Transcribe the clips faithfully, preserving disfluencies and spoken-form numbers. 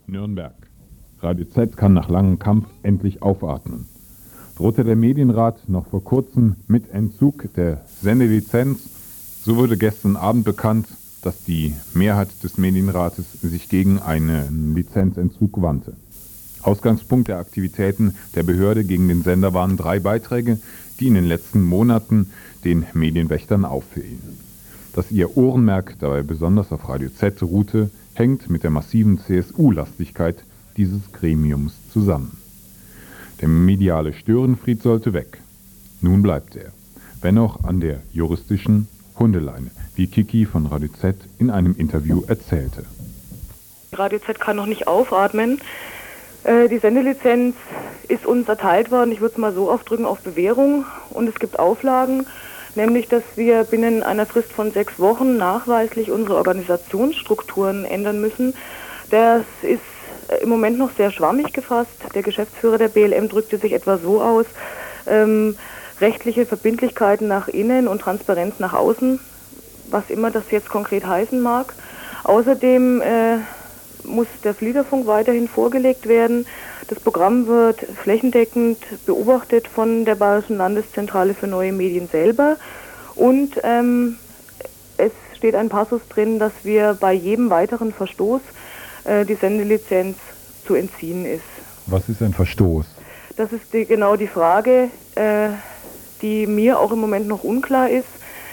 Nürnberg. Radio Z kann nach langem Kampf endlich aufatmen. Drohte der Medienrat noch vor kurzem mit Entzug der Sendelizenz, so wurde gestern Abend bekannt, dass die Mehrheit des Medienrates sich gegen einen Lizenzentzug wandte. Ausgangspunkt der Aktivitäten der Behörde gegen den Sender waren drei Beiträge, die in den letzten Monaten den Medienwächtern auffielen. Dass ihr Ohrenmerk dabei besonders auf Radio Z ruhte, hängt mit der massiven C S U-Lastigkeit dieses Gremiums zusammen. Der mediale Störenfried sollte weg. Nun bleibt er, wenn auch an der juristischen Hundeleine, wie Kiki von Radio Z in einem Interview erzählte. Radio Z kann noch nicht aufatmen. Äh, die Sendelizenz ist uns erteilt worden, ich würde es mal so aufdrücken, auf Bewährung. Und es gibt Auflagen, nämlich dass wir binnen einer Frist von sechs Wochen nachweislich unsere Organisationsstrukturen ändern müssen. Das ist im Moment noch sehr schwammig gefasst. Der Geschäftsführer der B L M drückte sich etwa so aus, ähm, rechtliche Verbindlichkeiten nach innen und Transparenz nach außen, was immer das jetzt konkret heißen mag. Außerdem äh, muss der Fliederfunk weiterhin vorgelegt werden. Das Programm wird flächendeckend beobachtet von der Bayerischen Landeszentrale für neue Medien selber. Und ähm, es steht ein Passus drin, dass wir bei jedem weiteren Verstoß äh, die Sendelizenz zu entziehen ist. Was ist ein Verstoß? Das ist die, genau die Frage, äh, die mir auch im Moment noch unklar ist.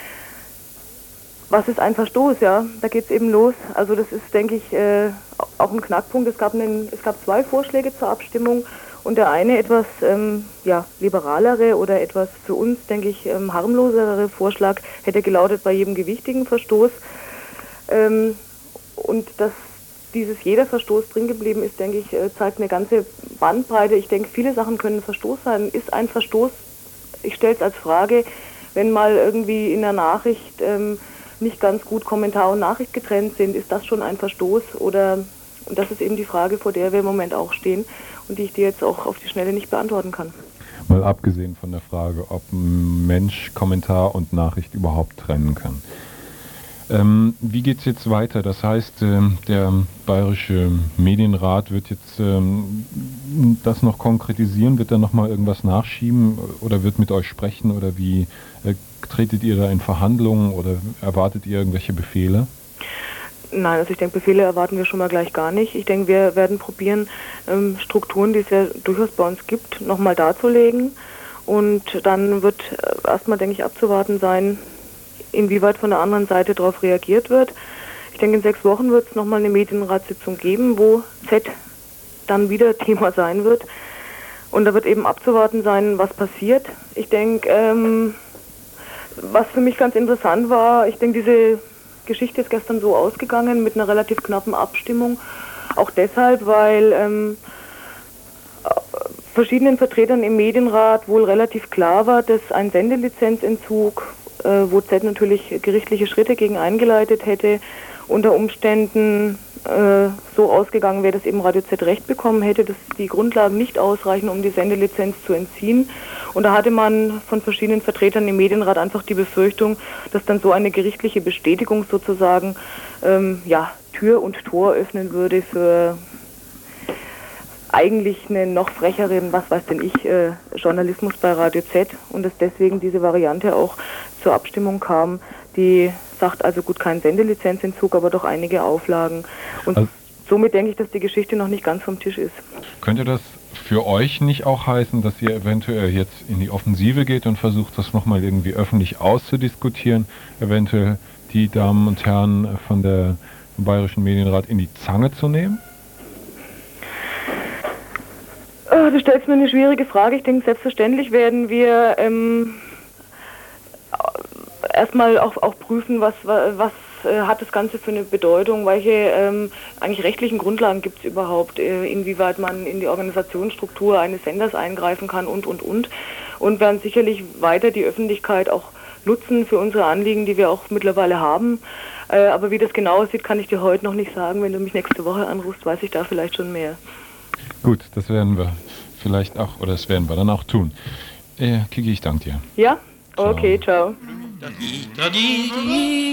Was ist ein Verstoß? Ja, da geht es eben los. Also das ist, denke ich, äh, auch ein Knackpunkt. Es gab, einen, es gab zwei Vorschläge zur Abstimmung und der eine etwas ähm, ja, liberalere oder etwas für uns, denke ich, ähm, harmlosere Vorschlag hätte gelautet bei jedem gewichtigen Verstoß. Ähm, und dass dieses jeder Verstoß drin geblieben ist, denke ich, äh, zeigt eine ganze Bandbreite. Ich denke, viele Sachen können ein Verstoß sein. Ist ein Verstoß, ich stelle es als Frage, wenn mal irgendwie in der Nachricht ähm, nicht ganz gut Kommentar und Nachricht getrennt sind, ist das schon ein Verstoß? Oder, und das ist eben die Frage, vor der wir im Moment auch stehen und die ich dir jetzt auch auf die Schnelle nicht beantworten kann. Mal abgesehen von der Frage, ob ein Mensch Kommentar und Nachricht überhaupt trennen kann. Ähm, wie geht es jetzt weiter? Das heißt, ähm, der Bayerische Medienrat wird jetzt ähm, das noch konkretisieren, wird da nochmal irgendwas nachschieben oder wird mit euch sprechen oder wie äh, tretet ihr da in Verhandlungen oder erwartet ihr irgendwelche Befehle? Nein, also ich denke, Befehle erwarten wir schon mal gleich gar nicht. Ich denke, wir werden probieren, ähm, Strukturen, die es ja durchaus bei uns gibt, nochmal darzulegen und dann wird äh, erstmal, denke ich, abzuwarten sein, inwieweit von der anderen Seite darauf reagiert wird. Ich denke, in sechs Wochen wird es nochmal eine Medienratssitzung geben, wo Z dann wieder Thema sein wird. Und da wird eben abzuwarten sein, was passiert. Ich denke, ähm, was für mich ganz interessant war, ich denke, diese Geschichte ist gestern so ausgegangen mit einer relativ knappen Abstimmung. Auch deshalb, weil ähm, verschiedenen Vertretern im Medienrat wohl relativ klar war, dass ein Sendelizenzentzug, wo Z natürlich gerichtliche Schritte gegen eingeleitet hätte, unter Umständen äh, so ausgegangen wäre, dass eben Radio Z Recht bekommen hätte, dass die Grundlagen nicht ausreichen, um die Sendelizenz zu entziehen. Und da hatte man von verschiedenen Vertretern im Medienrat einfach die Befürchtung, dass dann so eine gerichtliche Bestätigung sozusagen ähm, ja, Tür und Tor öffnen würde für eigentlich einen noch frecheren, was weiß denn ich, äh, Journalismus bei Radio Z und dass deswegen diese Variante auch zur Abstimmung kam, die sagt also gut, kein Sendelizenzentzug, aber doch einige Auflagen. Und also, somit denke ich, dass die Geschichte noch nicht ganz vom Tisch ist. Könnte das für euch nicht auch heißen, dass ihr eventuell jetzt in die Offensive geht und versucht, das nochmal irgendwie öffentlich auszudiskutieren, eventuell die Damen und Herren von der vom Bayerischen Medienrat in die Zange zu nehmen? Du stellst mir eine schwierige Frage. Ich denke, selbstverständlich werden wir ähm, erstmal auch, auch prüfen, was, was äh, hat das Ganze für eine Bedeutung, welche ähm, eigentlich rechtlichen Grundlagen gibt es überhaupt, äh, inwieweit man in die Organisationsstruktur eines Senders eingreifen kann und, und, und. Und werden sicherlich weiter die Öffentlichkeit auch nutzen für unsere Anliegen, die wir auch mittlerweile haben. Äh, aber wie das genau aussieht, kann ich dir heute noch nicht sagen. Wenn du mich nächste Woche anrufst, weiß ich da vielleicht schon mehr. Gut, das werden wir vielleicht auch, oder das werden wir dann auch tun. Äh, Kiki, ich danke dir. Ja? Okay, ciao. ciao.